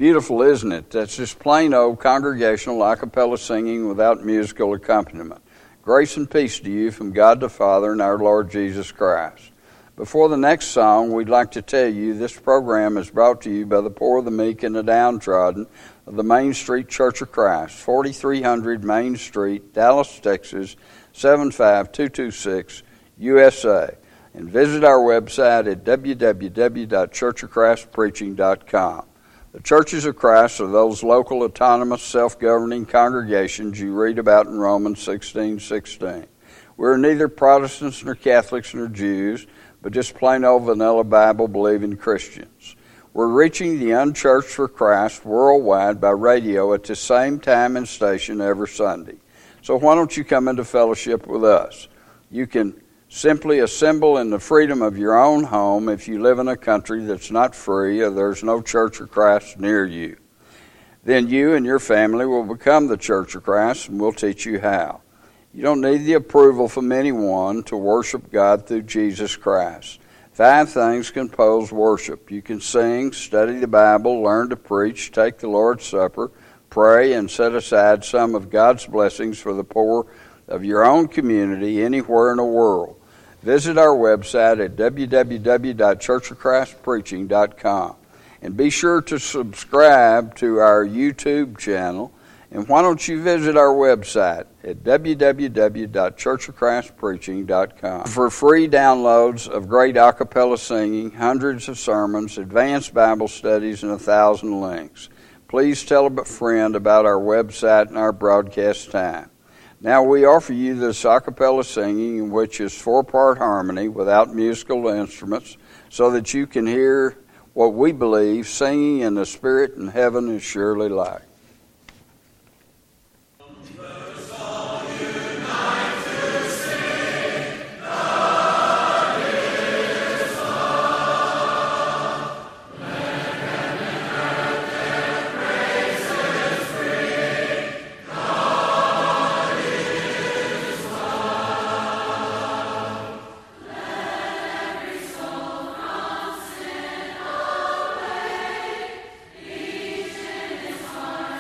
Beautiful, isn't it? That's just plain old congregational a cappella singing without musical accompaniment. Grace and peace to you from God the Father and our Lord Jesus Christ. Before the next song, we'd like to tell you this program is brought to you by the poor, the meek, and the downtrodden of the Main Street Church of Christ, 4300 Main Street, Dallas, Texas, 75226, USA. And visit our website at www.churchofchristpreaching.com. The Churches of Christ are those local, autonomous, self-governing congregations you read about in Romans 16:16. We're neither Protestants nor Catholics nor Jews, but just plain old vanilla Bible-believing Christians. We're reaching the unchurched for Christ worldwide by radio at the same time and station every Sunday. So why don't you come into fellowship with us? You can simply assemble in the freedom of your own home if you live in a country that's not free or there's no Church of Christ near you. Then you and your family will become the Church of Christ, and we'll teach you how. You don't need the approval from anyone to worship God through Jesus Christ. 5 things compose worship. You can sing, study the Bible, learn to preach, take the Lord's Supper, pray, and set aside some of God's blessings for the poor of your own community anywhere in the world. Visit our website at www.churchofchristpreaching.com. And be sure to subscribe to our YouTube channel. And why don't you visit our website at www.churchofchristpreaching.com for free downloads of great a cappella singing, hundreds of sermons, advanced Bible studies, and 1,000 links. Please tell a friend about our website and our broadcast time. Now we offer you this a cappella singing, which is 4-part harmony without musical instruments, so that you can hear what we believe singing in the Spirit in heaven is surely like. Each in his heart.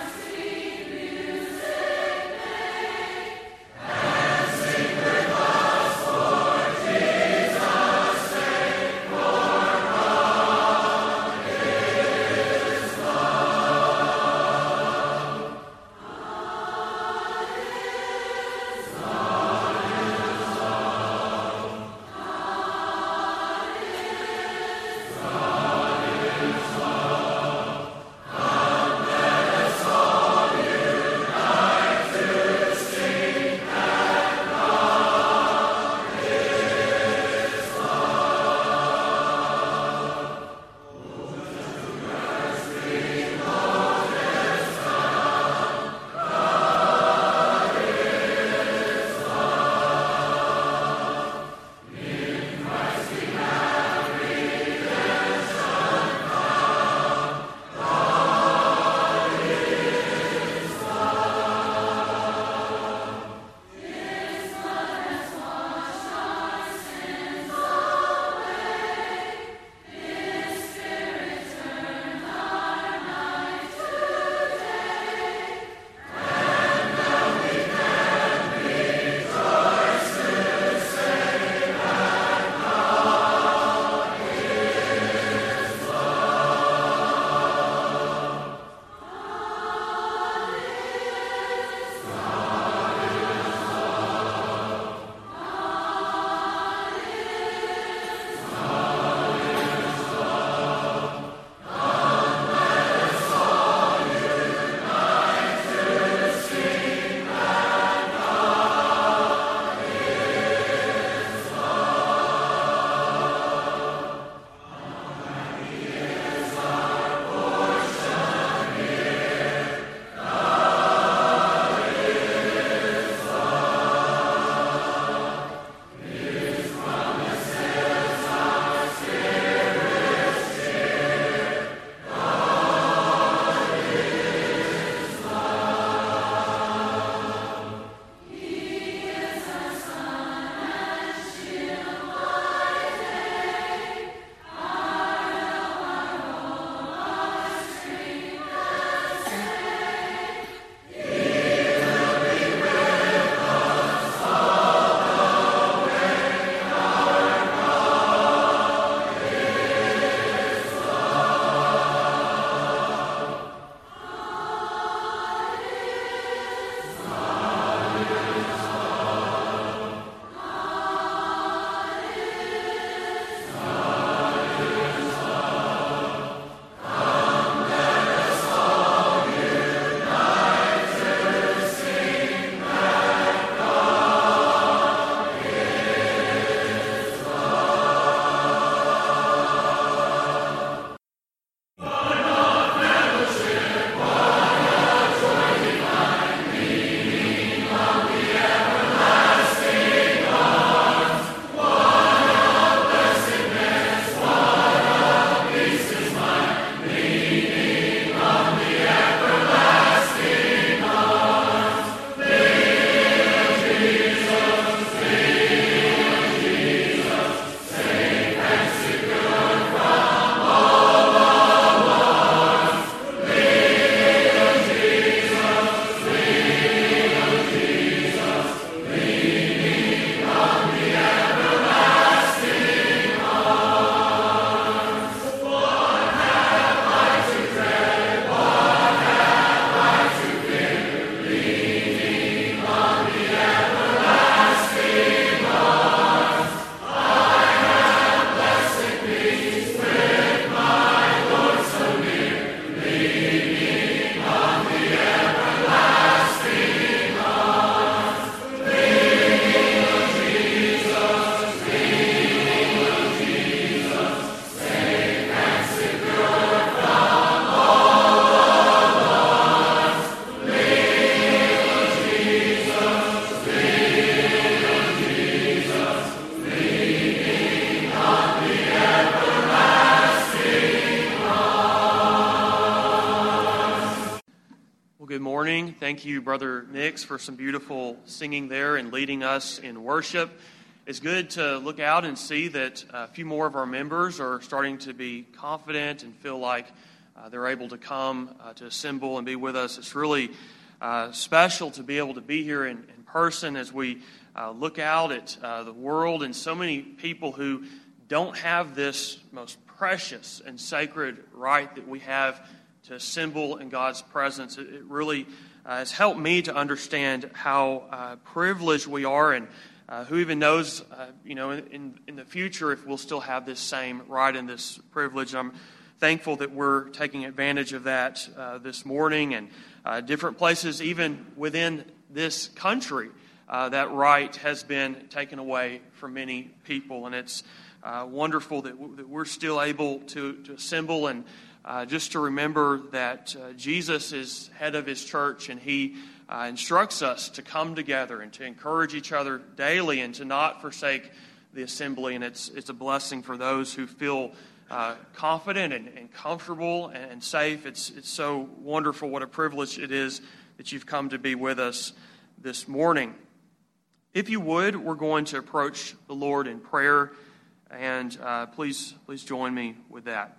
morning. Thank you, Brother Nix, for some beautiful singing there and leading us in worship. It's good to look out and see that a few more of our members are starting to be confident and feel like they're able to come to assemble and be with us. It's really special to be able to be here in person as we look out at the world and so many people who don't have this most precious and sacred right that we have to assemble in God's presence. It really has helped me to understand how privileged we are, and who even knows, in the future if we'll still have this same right and this privilege. I'm thankful that we're taking advantage of that this morning, and different places, even within this country, that right has been taken away from many people, and it's wonderful that we're still able to assemble and just to remember that Jesus is head of His church, and He instructs us to come together and to encourage each other daily and to not forsake the assembly. And it's a blessing for those who feel confident and comfortable and safe. It's so wonderful. What a privilege it is that you've come to be with us this morning. If you would, we're going to approach the Lord in prayer, and please join me with that.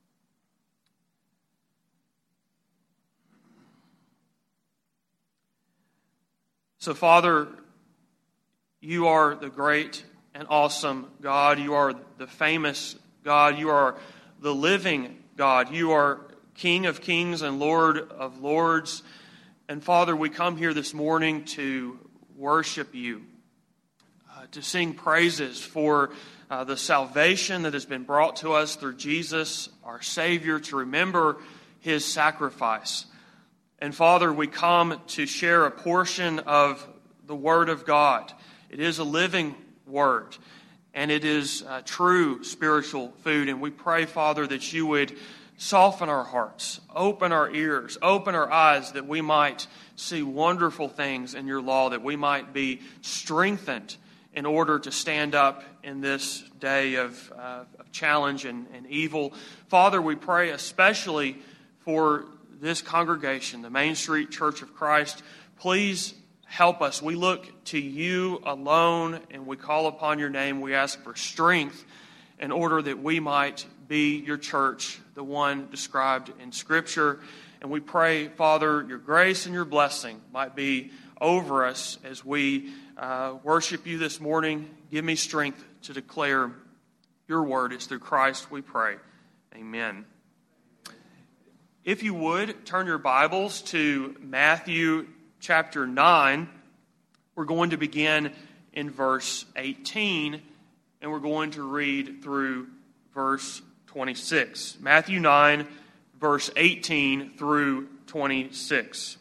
So, Father, you are the great and awesome God. You are the famous God. You are the living God. You are King of kings and Lord of lords. And, Father, we come here this morning to worship you, to sing praises for the salvation that has been brought to us through Jesus, our Savior, to remember His sacrifice. And Father, we come to share a portion of the Word of God. It is a living Word, and it is true spiritual food. And we pray, Father, that you would soften our hearts, open our ears, open our eyes, that we might see wonderful things in your law, that we might be strengthened in order to stand up in this day of challenge and evil. Father, we pray especially for this congregation, the Main Street Church of Christ. Please help us. We look to you alone, and we call upon your name. We ask for strength in order that we might be your church, the one described in Scripture. And we pray, Father, your grace and your blessing might be over us as we worship you this morning. Give me strength to declare your word. It's through Christ we pray. Amen. If you would, turn your Bibles to Matthew chapter 9. We're going to begin in verse 18, and we're going to read through verse 26. Matthew 9, verse 18 through 26.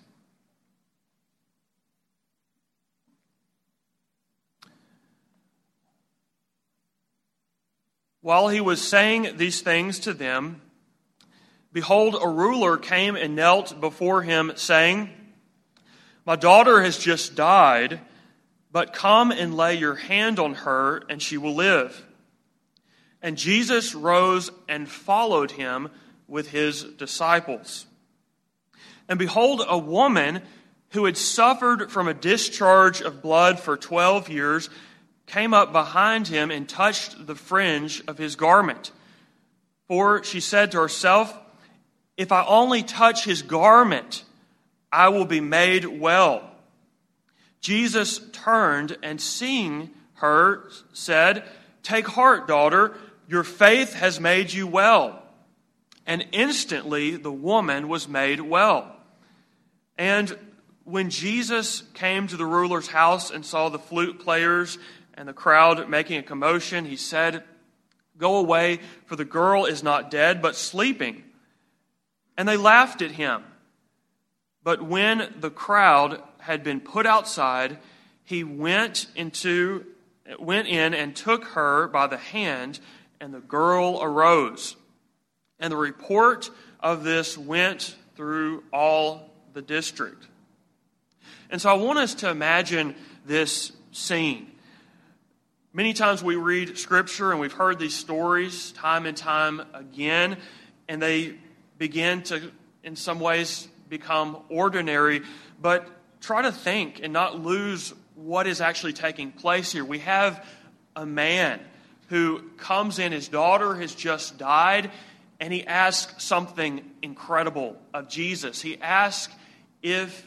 While he was saying these things to them, behold, a ruler came and knelt before him, saying, My daughter has just died, but come and lay your hand on her, and she will live. And Jesus rose and followed him with his disciples. And behold, a woman who had suffered from a discharge of blood for 12 years came up behind him and touched the fringe of his garment. For she said to herself, If I only touch his garment, I will be made well. Jesus turned and seeing her said, Take heart, daughter, your faith has made you well. And instantly the woman was made well. And when Jesus came to the ruler's house and saw the flute players and the crowd making a commotion, he said, Go away, for the girl is not dead, but sleeping. And they laughed at him. But when the crowd had been put outside, he went in and took her by the hand, and the girl arose. And the report of this went through all the district. And so I want us to imagine this scene. Many times we read Scripture and we've heard these stories time and time again, and they begin to, in some ways, become ordinary, but try to think and not lose what is actually taking place here. We have a man who comes in, his daughter has just died, and he asks something incredible of Jesus. He asks if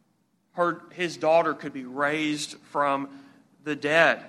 his daughter could be raised from the dead.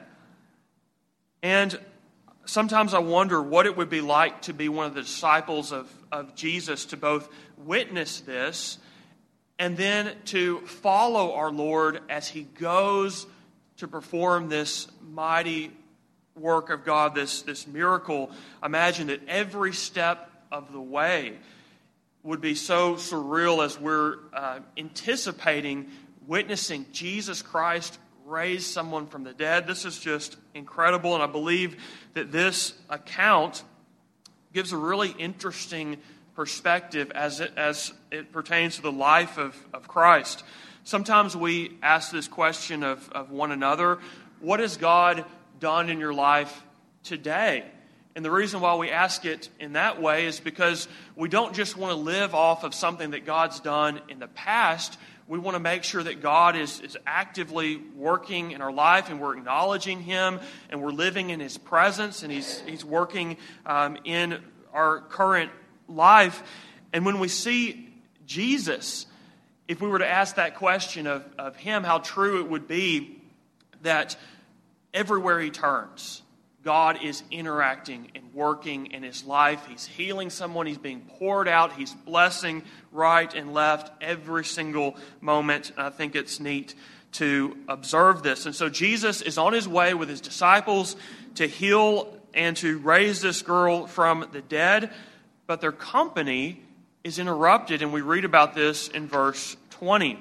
And sometimes I wonder what it would be like to be one of the disciples of Jesus, to both witness this and then to follow our Lord as He goes to perform this mighty work of God, this miracle. Imagine that every step of the way would be so surreal as we're anticipating witnessing Jesus Christ raise someone from the dead. This is just incredible, and I believe that this account gives a really interesting perspective as it pertains to the life of Christ. Sometimes we ask this question of one another: what has God done in your life today? And the reason why we ask it in that way is because we don't just want to live off of something that God's done in the past. We want to make sure that God is actively working in our life, and we're acknowledging Him, and we're living in His presence, and He's working in our current life. And when we see Jesus, if we were to ask that question of Him, how true it would be that everywhere He turns, God is interacting and working in His life. He's healing someone. He's being poured out. He's blessing right and left every single moment. And I think it's neat to observe this. And so Jesus is on His way with His disciples to heal and to raise this girl from the dead. But their company is interrupted, and we read about this in verse 20.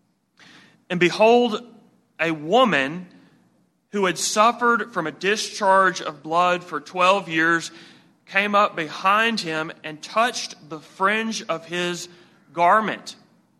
And behold, a woman who had suffered from a discharge of blood for 12 years came up behind Him and touched the fringe of His garment.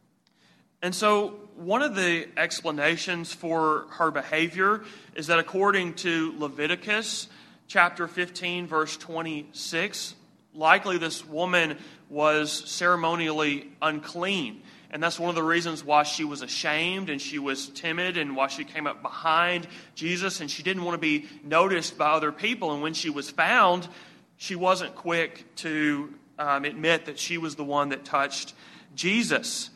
And so one of the explanations for her behavior is that according to Leviticus chapter 15, verse 26, likely this woman was ceremonially unclean. And that's one of the reasons why she was ashamed and she was timid, and why she came up behind Jesus, and she didn't want to be noticed by other people. And when she was found, she wasn't quick to admit that she was the one that touched Jesus.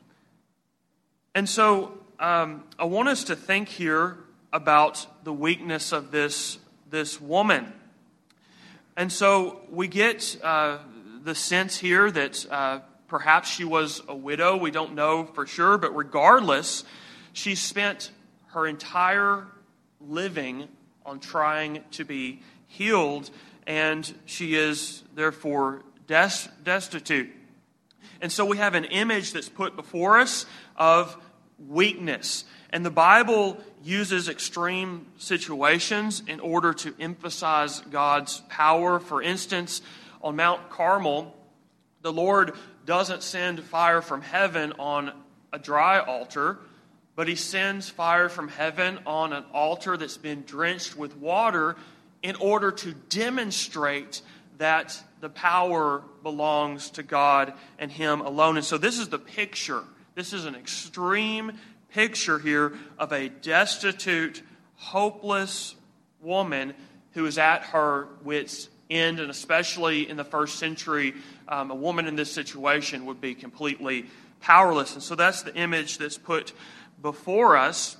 And so I want us to think here about the weakness of this woman. And so we get the sense here that perhaps she was a widow. We don't know for sure, but regardless, she spent her entire living on trying to be healed, and she is therefore destitute. And so we have an image that's put before us of weakness. And the Bible uses extreme situations in order to emphasize God's power. For instance, on Mount Carmel, the Lord doesn't send fire from heaven on a dry altar, but He sends fire from heaven on an altar that's been drenched with water in order to demonstrate that the power belongs to God and Him alone. And so this is the picture. This is an extreme picture here of a destitute, hopeless woman who is at her wit's end, and especially in the first century, a woman in this situation would be completely powerless. And so that's the image that's put before us.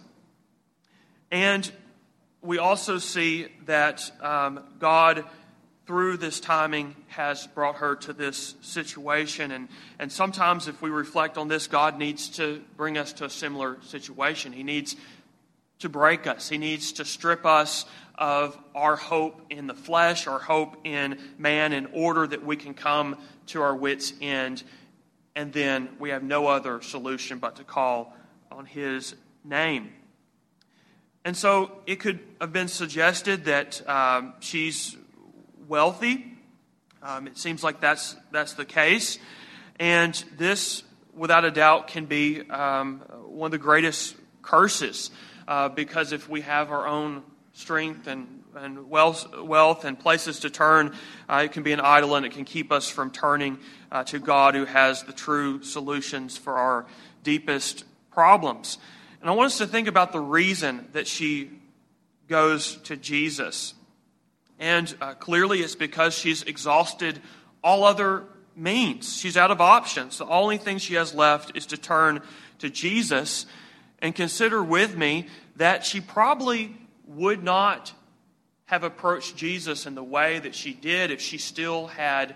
And we also see that God, through this timing, has brought her to this situation. And sometimes if we reflect on this, God needs to bring us to a similar situation. He needs to break us. He needs to strip us of our hope in the flesh, our hope in man, in order that we can come to our wit's end. And then we have no other solution but to call on His name. And so it could have been suggested that she's wealthy. It seems like that's the case. And this, without a doubt, can be one of the greatest curses. Because if we have our own strength and wealth and places to turn, it can be an idol, and it can keep us from turning to God who has the true solutions for our deepest problems. And I want us to think about the reason that she goes to Jesus. And clearly it's because she's exhausted all other means. She's out of options. The only thing she has left is to turn to Jesus. And consider with me that she probably would not have approached Jesus in the way that she did if she still had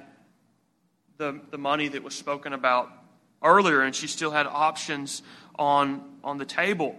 the money that was spoken about earlier, and she still had options on the table.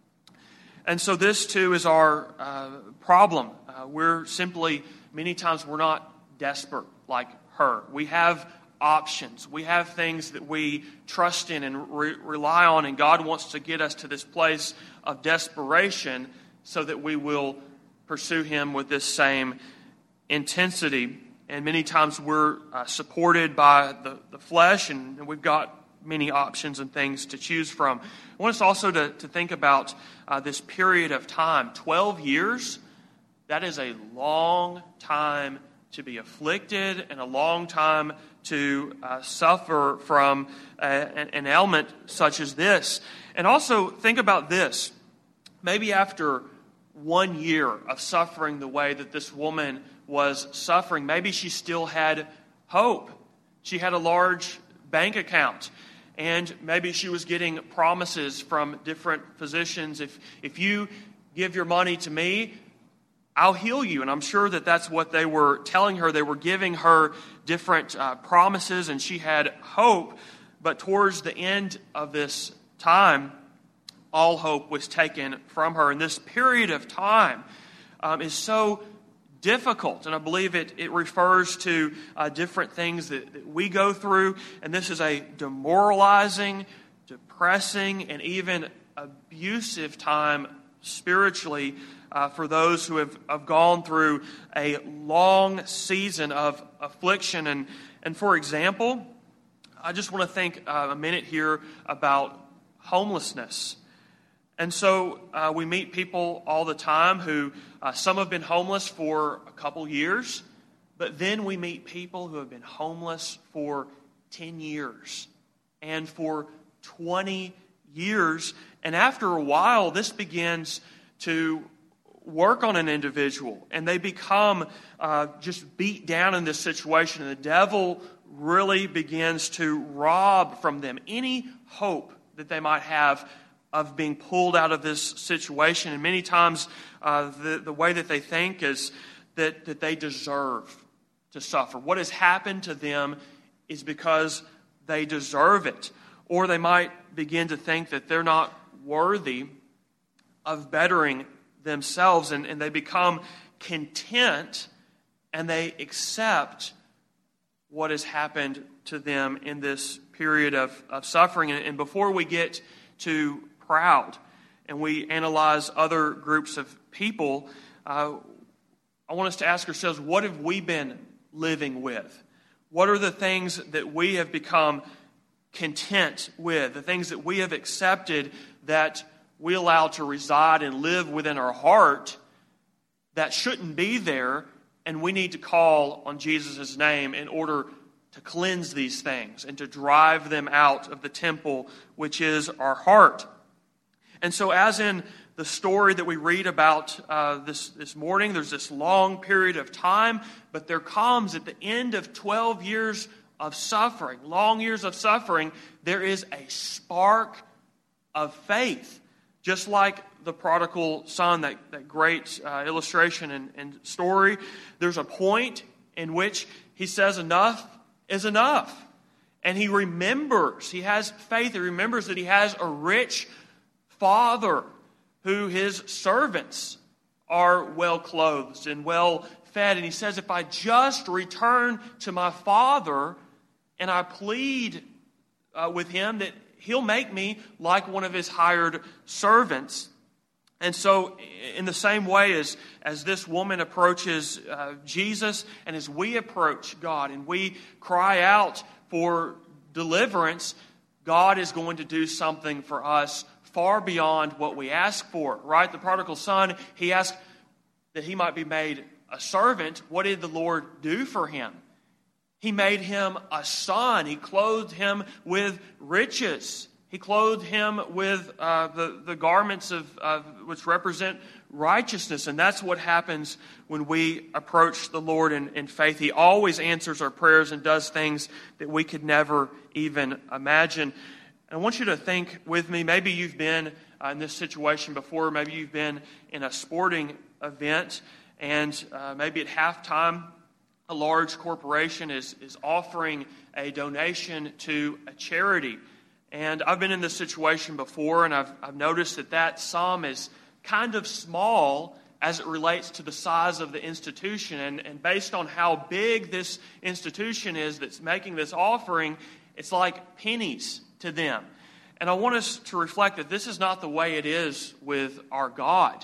And so this too is our problem. We're simply, many times we're not desperate like her. We have options. We have things that we trust in and rely on, and God wants to get us to this place of desperation so that we will pursue Him with this same intensity. And many times we're supported by the flesh, and we've got many options and things to choose from. I want us also to think about this period of time. 12 years, that is a long time to be afflicted and a long time to suffer from an ailment such as this. And also think about this. Maybe after 1 year of suffering the way that this woman was suffering, maybe she still had hope. She had a large bank account, and maybe she was getting promises from different physicians. If you give your money to me, I'll heal you. And I'm sure that that's what they were telling her. They were giving her different promises, and she had hope. But towards the end of this time, all hope was taken from her. And this period of time is so difficult. And I believe it refers to different things that we go through. And this is a demoralizing, depressing, and even abusive time spiritually for those who have gone through a long season of affliction. And for example, I just want to think a minute here about homelessness. And so we meet people all the time who, some have been homeless for a couple years, but then we meet people who have been homeless for 10 years and for 20 years. And after a while, this begins to work on an individual, and they become just beat down in this situation, and the devil really begins to rob from them any hope that they might have of being pulled out of this situation. And many times the way that they think is that they deserve to suffer. What has happened to them is because they deserve it. Or they might begin to think that they're not worthy of bettering themselves, and they become content and they accept what has happened to them in this period of suffering. And before we get too proud and we analyze other groups of people, I want us to ask ourselves, what have we been living with? What are the things that we have become content with? The things that we have accepted that we allow to reside and live within our heart that shouldn't be there, and we need to call on Jesus' name in order to cleanse these things and to drive them out of the temple, which is our heart. And so as in the story that we read about this morning, there's this long period of time, but there comes at the end of 12 years of suffering, long years of suffering, there is a spark of faith. Just like the prodigal son, that great illustration and story, there's a point in which he says enough is enough. And he remembers, he has faith, he remembers that he has a rich father who his servants are well clothed and well fed. And he says, if I just return to my father and I plead with him, that he'll make me like one of his hired servants. And so in the same way as this woman approaches Jesus, and as we approach God and we cry out for deliverance, God is going to do something for us far beyond what we ask for, right? The prodigal son, he asked that he might be made a servant. What did the Lord do for him? He made him a son. He clothed him with riches. He clothed him with the garments of which represent righteousness. And that's what happens when we approach the Lord in faith. He always answers our prayers and does things that we could never even imagine. And I want you to think with me, maybe you've been in this situation before. Maybe you've been in a sporting event, and maybe at halftime, a large corporation is offering a donation to a charity. And I've been in this situation before, and I've noticed that sum is kind of small as it relates to the size of the institution. And based on how big this institution is that's making this offering, it's like pennies to them. And I want us to reflect that this is not the way it is with our God.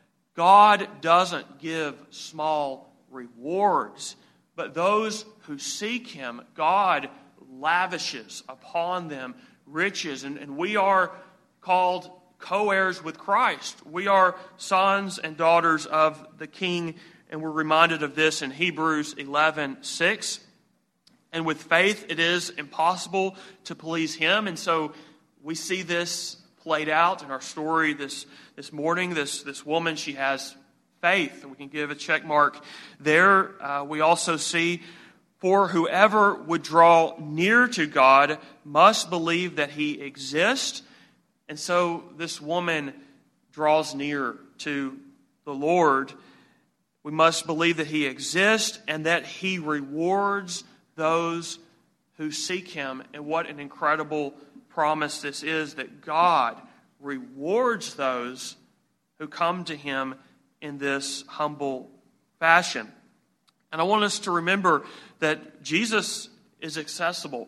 God doesn't give small rewards, but those who seek Him, God lavishes upon them riches. And we are called co-heirs with Christ. We are sons and daughters of the King, and we're reminded of this in Hebrews 11:6. And with faith, it is impossible to please Him. And so we see this played out in our story this morning. This woman, she has faith, and we can give a check mark there. We also see, for whoever would draw near to God must believe that He exists. And so this woman draws near to the Lord. We must believe that He exists and that He rewards those who seek Him. And what an incredible promise this is, that God rewards those who come to Him in this humble fashion. And I want us to remember that Jesus is accessible.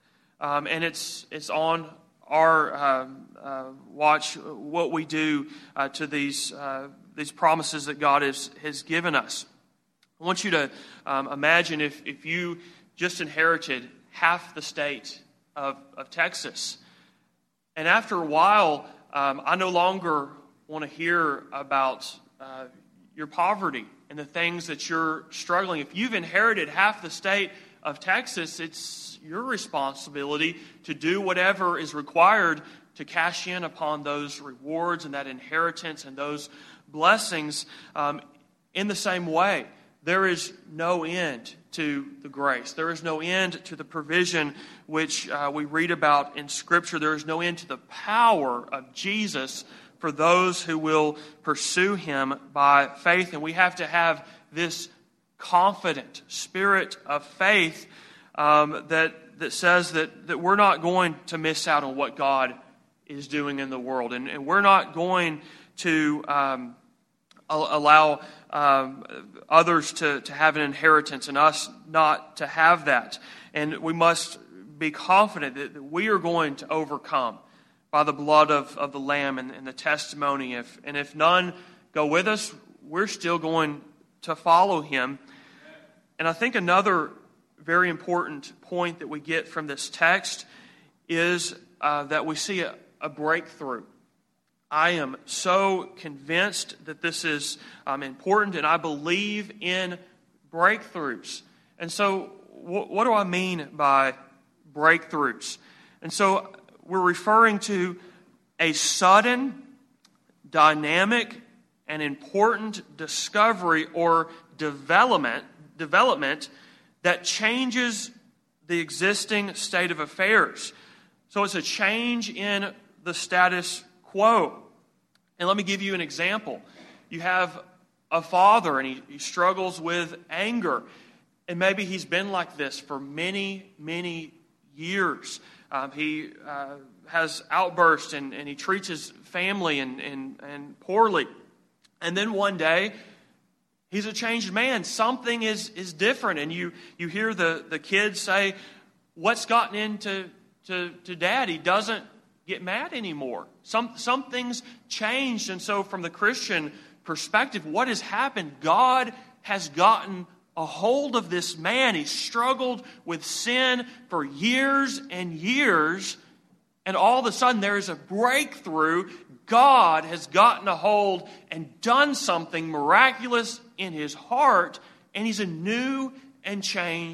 And it's on our watch what we do to these promises that God has given us. I want you to imagine if you just inherited half the state of Texas. And after a while, I no longer want to hear about your poverty and the things that you're struggling. If you've inherited half the state of Texas, it's your responsibility to do whatever is required to cash in upon those rewards and that inheritance and those blessings. In the same way, there is no end to the grace. There is no end to the provision which we read about in Scripture. There is no end to the power of Jesus for those who will pursue Him by faith. And we have to have this confident spirit of faith that says that we're not going to miss out on what God is doing in the world. And we're not going to allow others to have an inheritance and us not to have that. And we must be confident that we are going to overcome by the blood of the Lamb and the testimony. If none go with us, we're still going to follow Him. And I think another very important point that we get from this text is that we see a breakthrough. I am so convinced that this is important, and I believe in breakthroughs. And so what do I mean by breakthroughs? And so we're referring to a sudden, dynamic, and important discovery or development that changes the existing state of affairs. So it's a change in the status quo. And let me give you an example. You have a father, and he struggles with anger. And maybe he's been like this for many, many years. He has outbursts, and he treats his family and poorly. And then one day, he's a changed man. Something is different. And you hear the kids say, "What's gotten into Dad? He doesn't get mad anymore. Something's changed." And so from the Christian perspective, what has happened? God has gotten a hold of this man. He struggled with sin for years and years, and all of a sudden there is a breakthrough. God has gotten a hold and done something miraculous in his heart, and he's a new and changed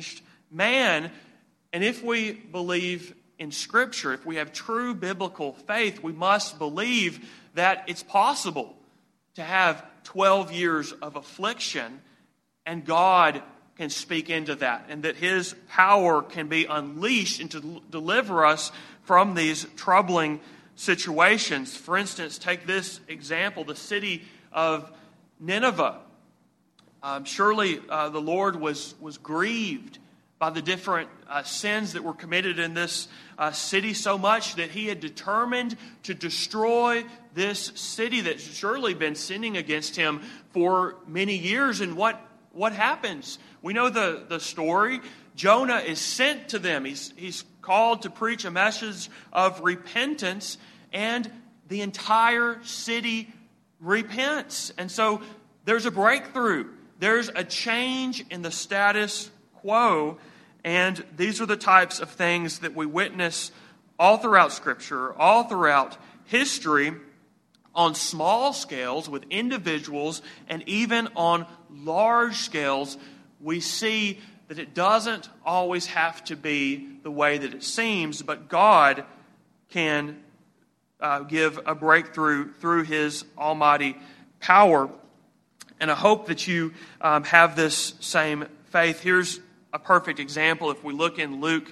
man. And if we believe in Scripture, if we have true biblical faith, we must believe that it's possible to have 12 years of affliction and God can speak into that, and that His power can be unleashed and to deliver us from these troubling situations. For instance, take this example, the city of Nineveh. Surely the Lord was grieved by the different sins that were committed in this city so much that He had determined to destroy this city that had surely been sinning against Him for many years. And what happens? We know the story. Jonah is sent to them. He's called to preach a message of repentance, and the entire city repents. And so there's a breakthrough. There's a change in the status quo, and these are the types of things that we witness all throughout Scripture, all throughout history, on small scales with individuals, and even on large scales. We see that it doesn't always have to be the way that it seems, but God can give a breakthrough through His almighty power. And I hope that you have this same faith. Here's a perfect example. If we look in Luke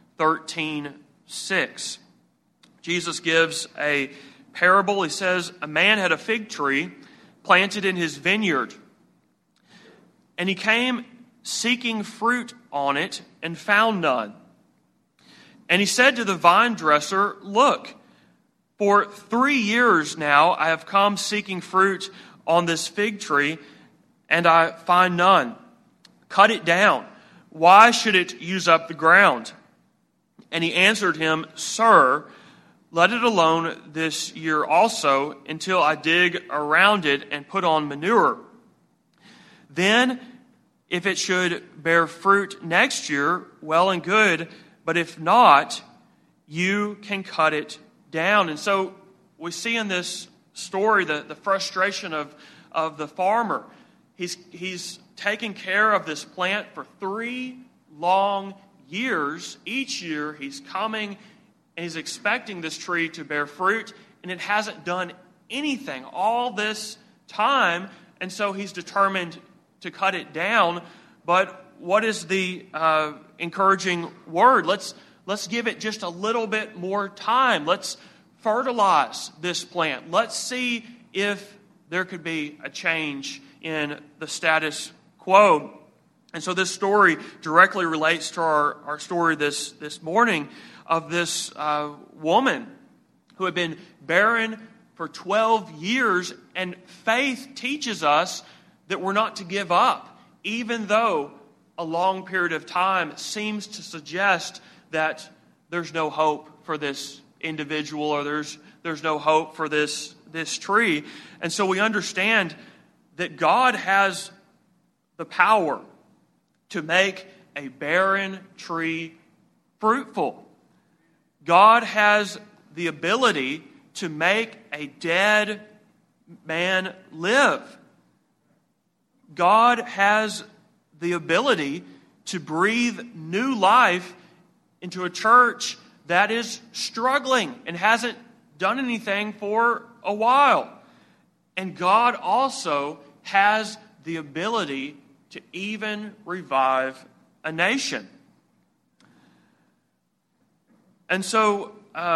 13:6, Jesus gives a parable. He says, a man had a fig tree planted in his vineyard, and he came seeking fruit on it and found none. And he said to the vine dresser, look, for 3 years now I have come seeking fruit on this fig tree, and I find none. Cut it down. Why should it use up the ground? And he answered him, Sir, let it alone this year also, until I dig around it and put on manure. Then, if it should bear fruit next year, well and good, but if not, you can cut it down. And so we see in this story the frustration of the farmer. He's taking care of this plant for 3 long years. Each year he's coming and he's expecting this tree to bear fruit, and it hasn't done anything all this time. And so he's determined to cut it down. But what is the encouraging word? Let's give it just a little bit more time. Let's fertilize this plant. Let's see if there could be a change in the status quo. And so this story directly relates to our story this morning of this woman who had been barren for 12 years. And faith teaches us that we're not to give up, even though a long period of time seems to suggest that there's no hope for this individual, or there's no hope for this tree. And so we understand that God has the power to make a barren tree fruitful. God has the ability to make a dead man live. God has the ability to breathe new life into a church that is struggling and hasn't done anything for a while. And God also has the ability to even revive a nation. And so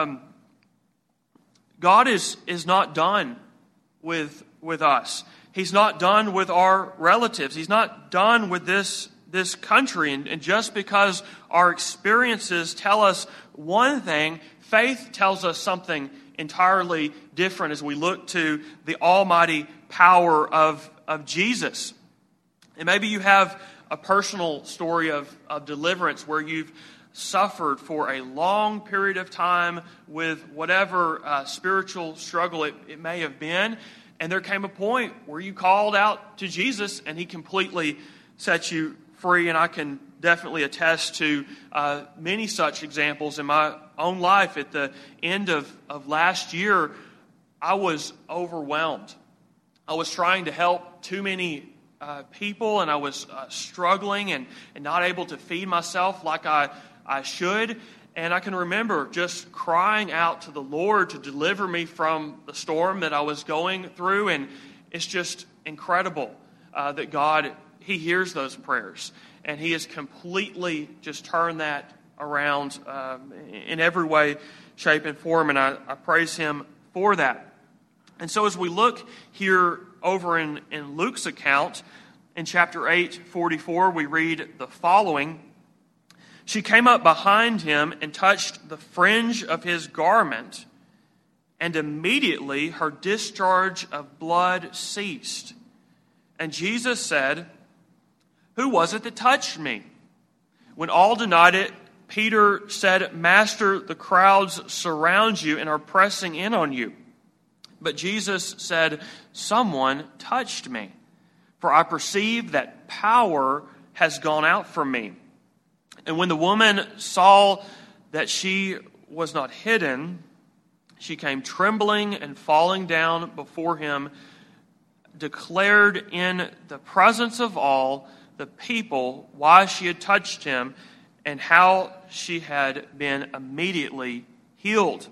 God is not done with us. He's not done with our relatives. He's not done with this country. And just because our experiences tell us one thing, faith tells us something entirely different as we look to the almighty power of Jesus. And maybe you have a personal story of deliverance where you've suffered for a long period of time with whatever spiritual struggle it may have been. And there came a point where you called out to Jesus and He completely set you free. And I can definitely attest to many such examples in my own life. At the end of last year, I was overwhelmed. I was trying to help too many people, and I was struggling and not able to feed myself like I should. And I can remember just crying out to the Lord to deliver me from the storm that I was going through. And it's just incredible that God, He hears those prayers. And He has completely just turned that around in every way, shape, and form. And I praise Him for that. And so as we look here over in Luke's account, in chapter 8:44, we read the following. She came up behind him and touched the fringe of his garment, and immediately her discharge of blood ceased. And Jesus said, "Who was it that touched me?" When all denied it, Peter said, "Master, the crowds surround you and are pressing in on you." But Jesus said, "Someone touched me, for I perceive that power has gone out from me." And when the woman saw that she was not hidden, she came trembling and falling down before him, declared in the presence of all the people why she had touched him and how she had been immediately healed.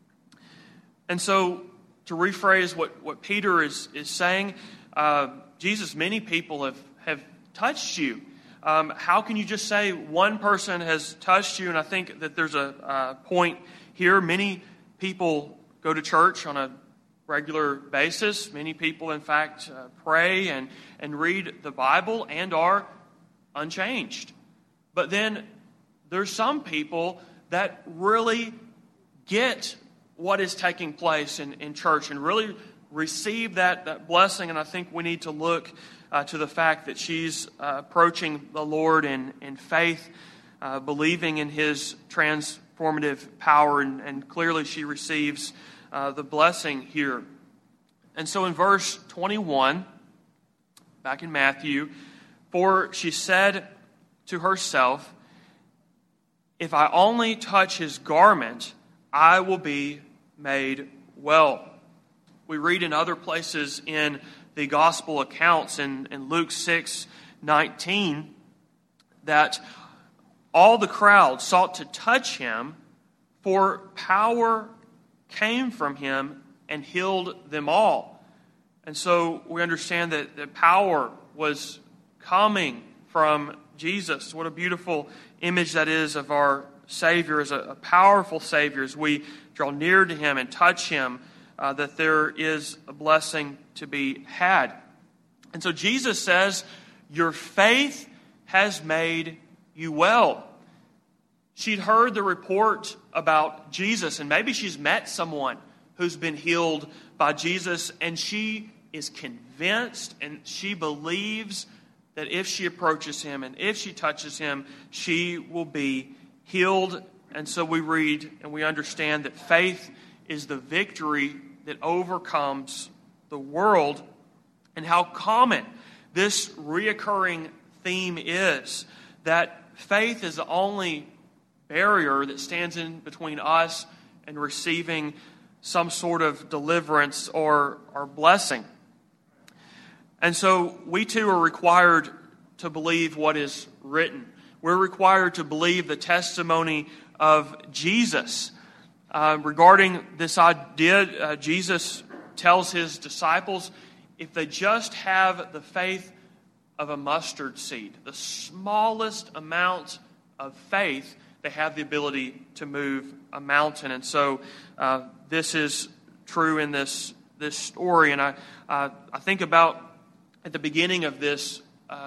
And so, to rephrase what Peter is saying, Jesus, many people have touched you. How can you just say one person has touched you? And I think that there's a point here. Many people go to church on a regular basis. Many people, in fact, pray and read the Bible and are unchanged. But then there's some people that really get what is taking place in church and really receive that blessing. And I think we need to look to the fact that she's approaching the Lord in faith, believing in His transformative power, and clearly she receives the blessing here. And so in verse 21, back in Matthew, "For she said to herself, 'If I only touch His garment, I will be made well.'" We read in other places in the gospel accounts in Luke 6:19 that all the crowd sought to touch Him, for power came from Him and healed them all. And so we understand that the power was coming from Jesus. What a beautiful image that is of our Savior, as a powerful Savior, as we draw near to Him and touch Him, that there is a blessing to be had. And so Jesus says, "Your faith has made you well." She'd heard the report about Jesus, and maybe she's met someone who's been healed by Jesus, and she is convinced and she believes that if she approaches Him and if she touches Him, she will be healed. And so we read and we understand that faith is the victory that overcomes the world, and how common this reoccurring theme is, that faith is the only barrier that stands in between us and receiving some sort of deliverance or blessing. And so we too are required to believe what is written. We're required to believe the testimony of Jesus. Regarding this idea, Jesus tells His disciples, if they just have the faith of a mustard seed, the smallest amount of faith, they have the ability to move a mountain. And so this is true in this story. And I think about at the beginning of this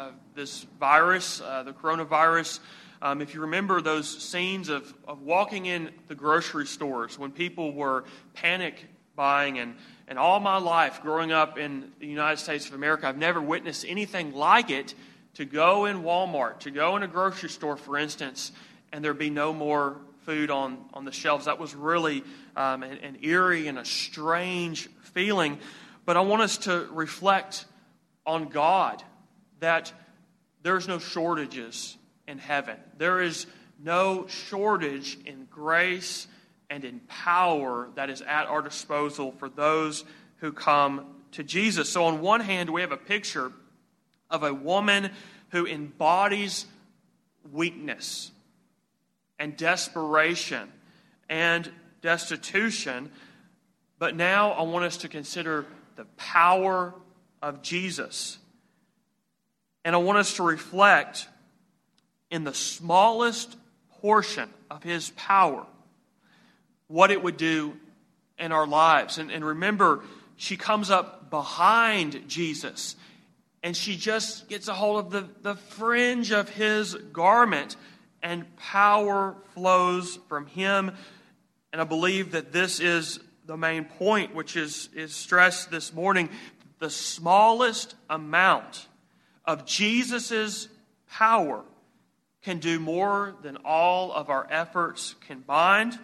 virus, the coronavirus. If you remember those scenes of walking in the grocery stores when people were panic buying, and all my life growing up in the United States of America, I've never witnessed anything like it, to go in Walmart, to go in a grocery store, for instance, and there be no more food on the shelves. That was really an eerie and a strange feeling. But I want us to reflect on God, that there's no shortages in heaven. There is no shortage in grace and in power that is at our disposal for those who come to Jesus. So on one hand, we have a picture of a woman who embodies weakness and desperation and destitution. But now I want us to consider the power of Jesus. And I want us to reflect in the smallest portion of his power what it would do in our lives. And remember, she comes up behind Jesus, and she just gets a hold of the fringe of his garment, and power flows from him. And I believe that this is the main point, which is stressed this morning. The smallest amount of Jesus' power can do more than all of our efforts combined.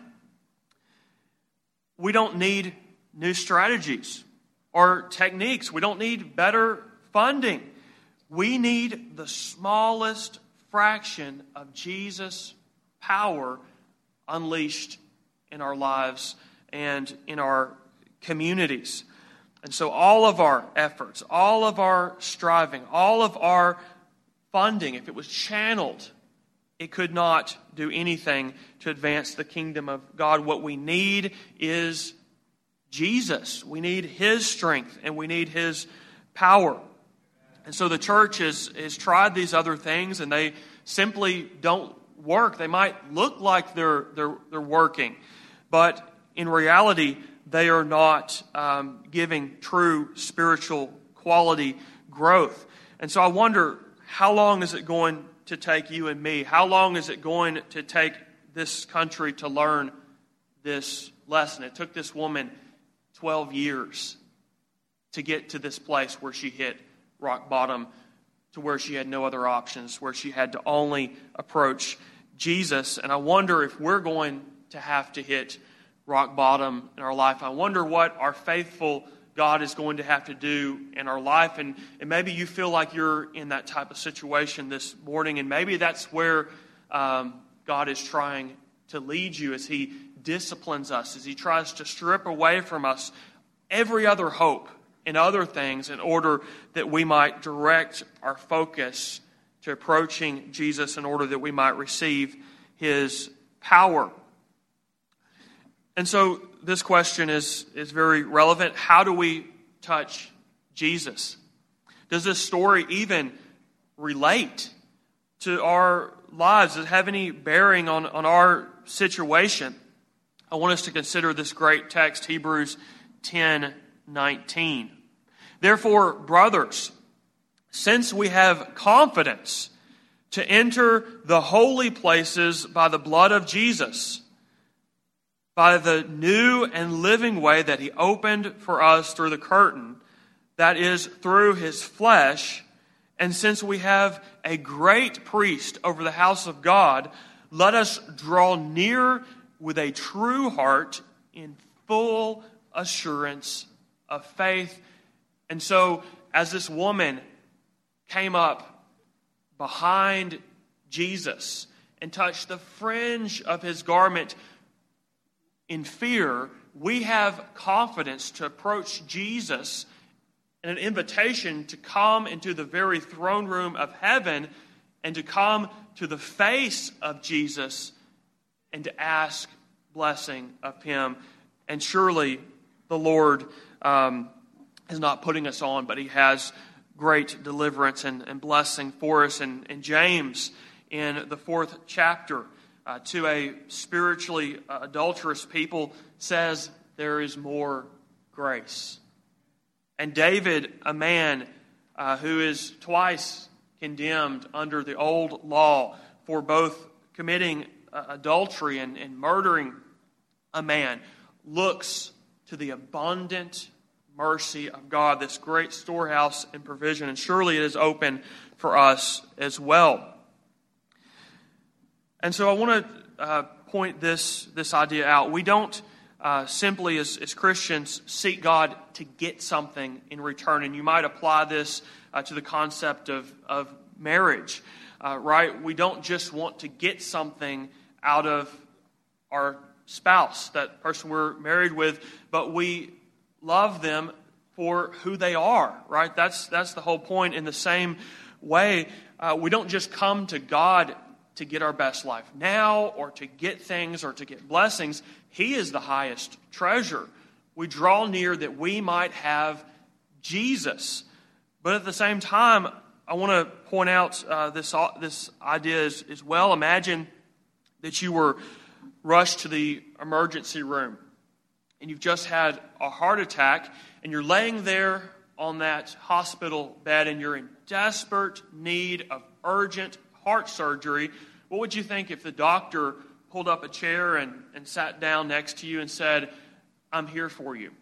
We don't need new strategies or techniques. We don't need better funding. We need the smallest fraction of Jesus' power unleashed in our lives and in our communities. And so all of our efforts, all of our striving, all of our funding, if it was channeled, it could not do anything to advance the kingdom of God. What we need is Jesus. We need his strength and we need his power. And so the church has tried these other things, and they simply don't work. They might look like they're working, but in reality, they are not giving true spiritual quality growth. And so I wonder, how long is it going to take you and me? How long is it going to take this country to learn this lesson? It took this woman 12 years to get to this place where she hit rock bottom, to where she had no other options, where she had to only approach Jesus. And I wonder if we're going to have to hit rock bottom in our life. I wonder what our faithful God is going to have to do in our life. And maybe you feel like you're in that type of situation this morning, and maybe that's where God is trying to lead you as he disciplines us, as he tries to strip away from us every other hope and other things in order that we might direct our focus to approaching Jesus, in order that we might receive his power. And so this question is very relevant. How do we touch Jesus? Does this story even relate to our lives? Does it have any bearing on our situation? I want us to consider this great text, Hebrews 10:19. Therefore, brothers, since we have confidence to enter the holy places by the blood of Jesus, by the new and living way that he opened for us through the curtain, that is, through his flesh, and since we have a great priest over the house of God, let us draw near with a true heart in full assurance of faith. And so, as this woman came up behind Jesus and touched the fringe of his garment in fear, we have confidence to approach Jesus, and an invitation to come into the very throne room of heaven and to come to the face of Jesus and to ask blessing of him. And surely the Lord is not putting us on, but he has great deliverance and blessing for us. And James, in the 4th chapter, to a spiritually adulterous people, says there is more grace. And David, a man who is twice condemned under the old law for both committing adultery and murdering a man, looks to the abundant mercy of God, this great storehouse and provision, and surely it is open for us as well. And so I want to point this idea out. We don't simply, as Christians, seek God to get something in return. And you might apply this to the concept of marriage, right? We don't just want to get something out of our spouse, that person we're married with, but we love them for who they are, right? That's the whole point. In the same way, we don't just come to God to get our best life now or to get things or to get blessings. He is the highest treasure. We draw near that we might have Jesus. But at the same time, I want to point out this idea as well. Imagine that you were rushed to the emergency room and you've just had a heart attack and you're laying there on that hospital bed and you're in desperate need of urgent heart surgery. What would you think if the doctor pulled up a chair and sat down next to you and said, "I'm here for you"?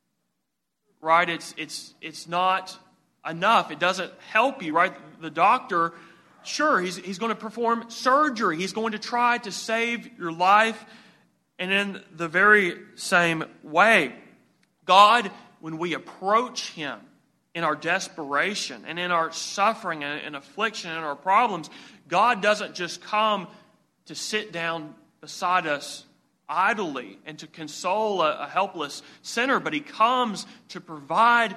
Right? It's not enough. It doesn't help you, right? The doctor, sure, he's going to perform surgery. He's going to try to save your life. And in the very same way, God, when we approach Him in our desperation and in our suffering and affliction and our problems, God doesn't just come to sit down beside us idly and to console a helpless sinner, but He comes to provide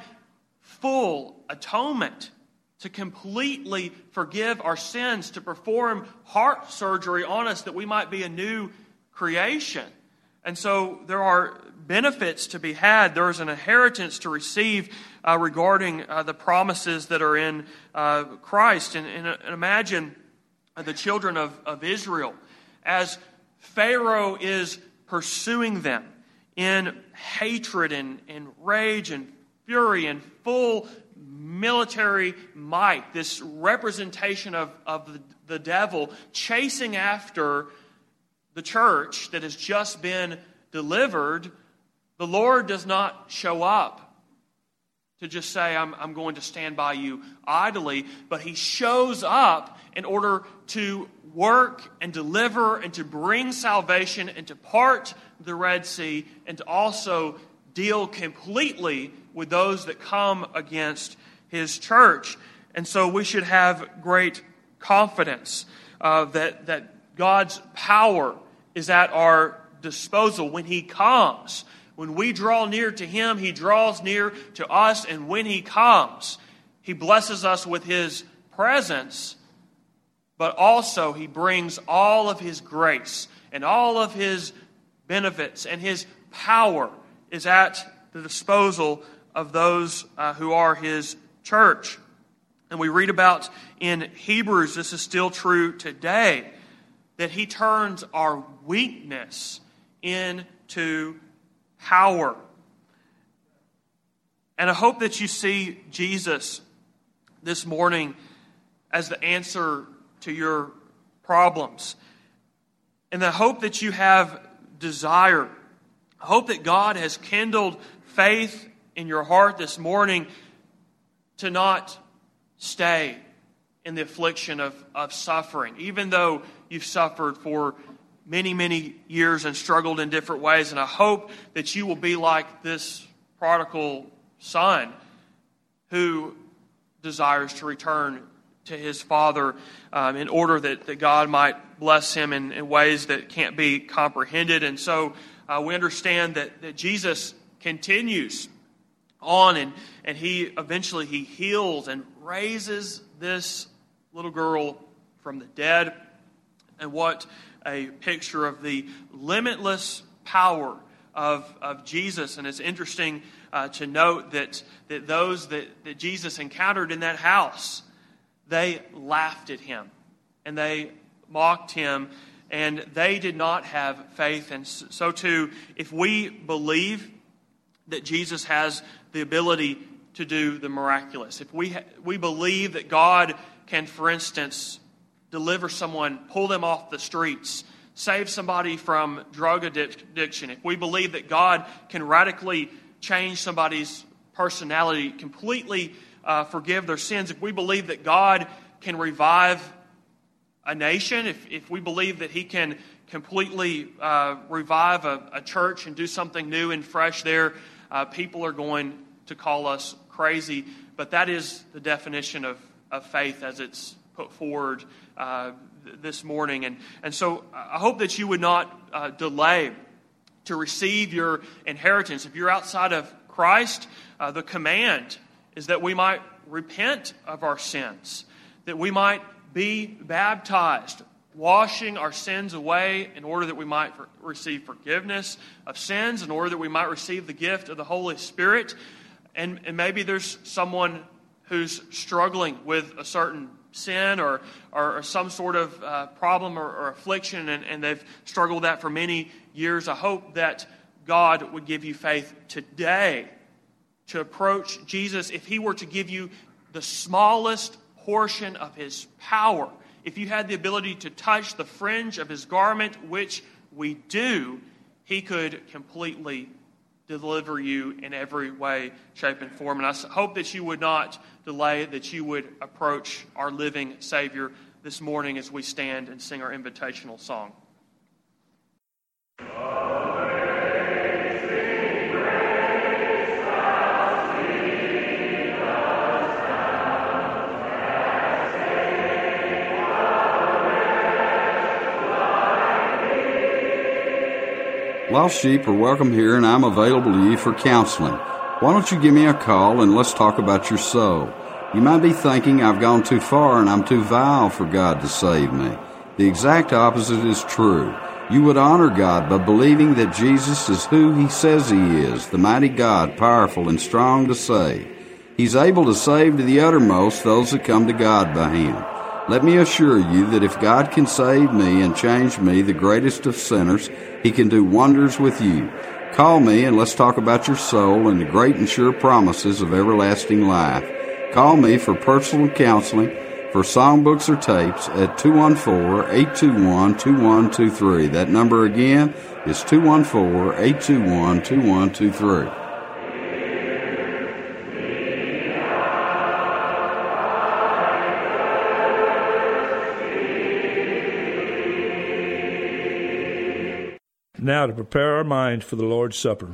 full atonement, to completely forgive our sins, to perform heart surgery on us that we might be a new creation. And so there are benefits to be had. There is an inheritance to receive regarding the promises that are in Christ. And imagine the children of Israel as Pharaoh is pursuing them in hatred and rage and fury and full military might, this representation of the devil chasing after the church that has just been delivered. The Lord does not show up to just say, I'm going to stand by you idly, but He shows up in order to work and deliver and to bring salvation and to part the Red Sea and to also deal completely with those that come against His church. And so we should have great confidence that God's power is at our disposal when He comes. When we draw near to Him, He draws near to us. And when He comes, He blesses us with His presence, but also He brings all of His grace and all of His benefits, and His power is at the disposal of those who are His church. And we read about in Hebrews, this is still true today, that He turns our weakness into power. And I hope that you see Jesus this morning as the answer to your problems. And I hope that you have desire. I hope that God has kindled faith in your heart this morning to not stay in the affliction of suffering, even though you've suffered for many, many years and struggled in different ways. And I hope that you will be like this prodigal son who desires to return to his father in order that God might bless him in ways that can't be comprehended. And so we understand that Jesus continues on and He eventually heals and raises this little girl from the dead. And what a picture of the limitless power of Jesus. And it's interesting to note that those that Jesus encountered in that house, they laughed at Him and they mocked Him, and they did not have faith. And so too, if we believe that Jesus has the ability to do the miraculous, if we believe that God can, for instance, deliver someone, pull them off the streets, save somebody from drug addiction, if we believe that God can radically change somebody's personality, completely forgive their sins, if we believe that God can revive a nation, if we believe that He can completely revive a church and do something new and fresh there, people are going to call us crazy. But that is the definition of faith as it's put forward this morning. And so I hope that you would not delay to receive your inheritance. If you're outside of Christ, the command is that we might repent of our sins, that we might be baptized, washing our sins away in order that we might receive forgiveness of sins, in order that we might receive the gift of the Holy Spirit. And maybe there's someone who's struggling with a certain sin or some sort of problem or affliction, and they've struggled with that for many years. I hope that God would give you faith today to approach Jesus. If He were to give you the smallest portion of His power, if you had the ability to touch the fringe of His garment, which we do, He could completely deliver you in every way, shape, and form. And I hope that you would not delay, that you would approach our living Savior this morning as we stand and sing our invitational song. Lost sheep are welcome here, and I'm available to you for counseling. Why don't you give me a call and let's talk about your soul? You might be thinking I've gone too far and I'm too vile for God to save me. The exact opposite is true. You would honor God by believing that Jesus is who He says He is, the mighty God, powerful and strong to save. He's able to save to the uttermost those that come to God by Him. Let me assure you that if God can save me and change me, the greatest of sinners, He can do wonders with you. Call me and let's talk about your soul and the great and sure promises of everlasting life. Call me for personal counseling, for songbooks or tapes at 214-821-2123. That number again is 214-821-2123. Now to prepare our minds for the Lord's Supper.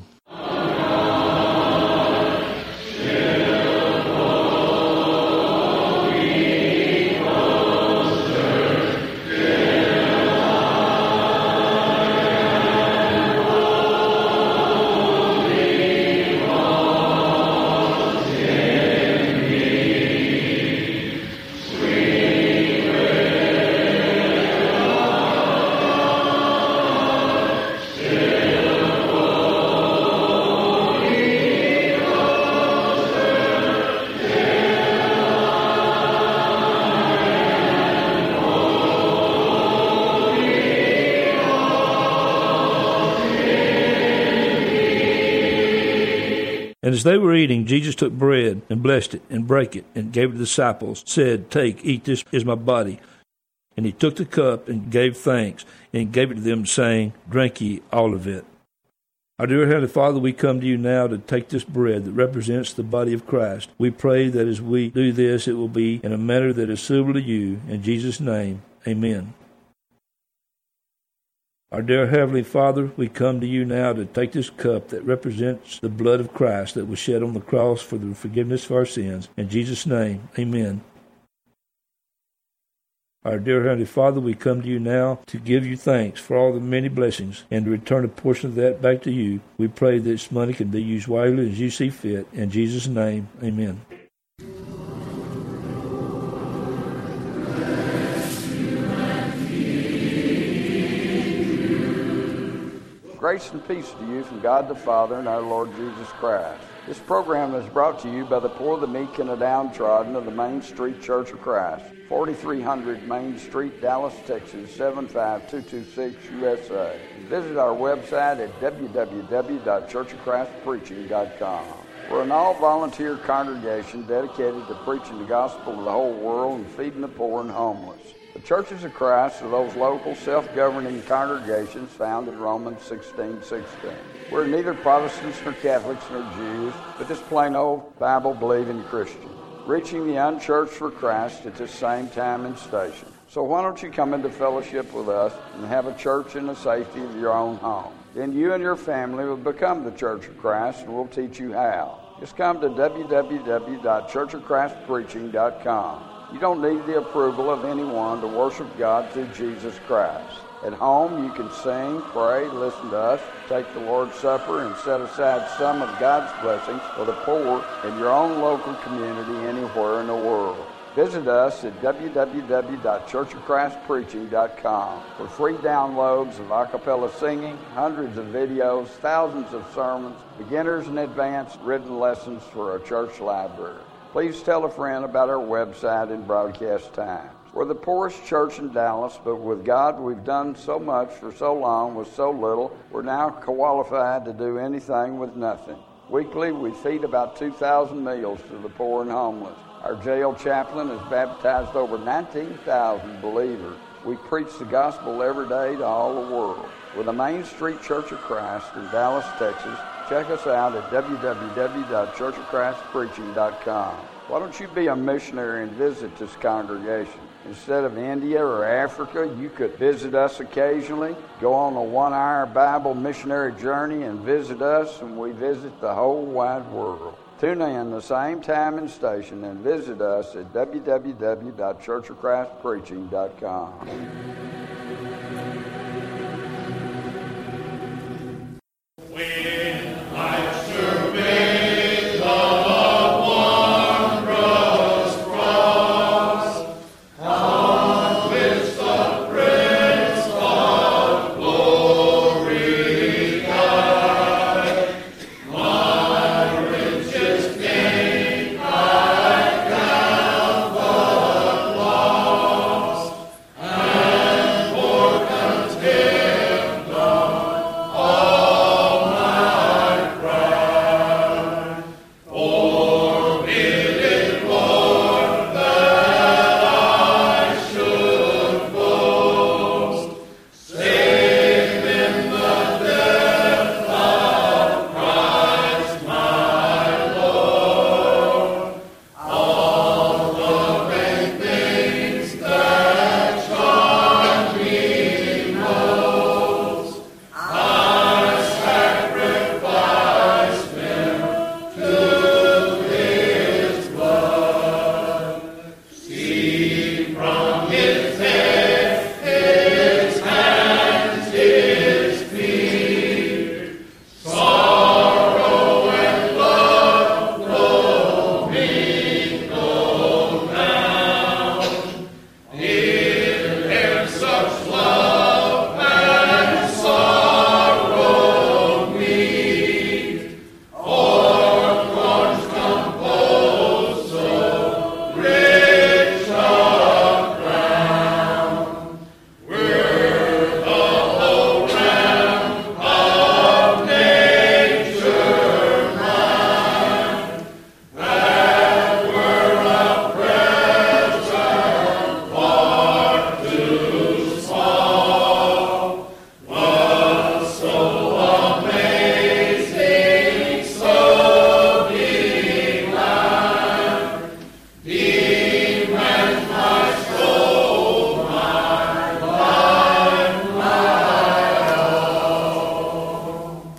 And as they were eating, Jesus took bread and blessed it and brake it and gave it to the disciples, said, "Take, eat, this is my body." And He took the cup and gave thanks and gave it to them, saying, "Drink ye all of it." Our dear Heavenly Father, we come to you now to take this bread that represents the body of Christ. We pray that as we do this, it will be in a manner that is suitable to you. In Jesus' name, amen. Our dear Heavenly Father, we come to you now to take this cup that represents the blood of Christ that was shed on the cross for the forgiveness of our sins. In Jesus' name, amen. Our dear Heavenly Father, we come to you now to give you thanks for all the many blessings and to return a portion of that back to you. We pray that this money can be used wisely as you see fit. In Jesus' name, amen. Grace and peace to you from God the Father and our Lord Jesus Christ. This program is brought to you by the poor, the meek, and the downtrodden of the Main Street Church of Christ, 4300 Main Street, Dallas, Texas, 75226, USA. Visit our website at www.churchofchristpreaching.com. We're an all-volunteer congregation dedicated to preaching the gospel to the whole world and feeding the poor and homeless. The Churches of Christ are those local self-governing congregations found in Romans 16:16. We're neither Protestants nor Catholics nor Jews, but just plain old Bible-believing Christians, reaching the unchurched for Christ at the same time and station. So why don't you come into fellowship with us and have a church in the safety of your own home? Then you and your family will become the Church of Christ, and we'll teach you how. Just come to www.churchofchristpreaching.com. You don't need the approval of anyone to worship God through Jesus Christ. At home, you can sing, pray, listen to us, take the Lord's Supper, and set aside some of God's blessings for the poor in your own local community anywhere in the world. Visit us at www.churchofchristpreaching.com for free downloads of a cappella singing, hundreds of videos, thousands of sermons, beginners and advanced written lessons for a church library. Please tell a friend about our website and broadcast times. We're the poorest church in Dallas, but with God we've done so much for so long with so little, we're now qualified to do anything with nothing. Weekly, we feed about 2,000 meals to the poor and homeless. Our jail chaplain has baptized over 19,000 believers. We preach the gospel every day to all the world. We're the Main Street Church of Christ in Dallas, Texas. Check us out at www.churchofchristpreaching.com. Why don't you be a missionary and visit this congregation? Instead of India or Africa, you could visit us occasionally, go on a 1-hour Bible missionary journey and visit us, and we visit the whole wide world. Tune in the same time and station and visit us at www.churchofchristpreaching.com.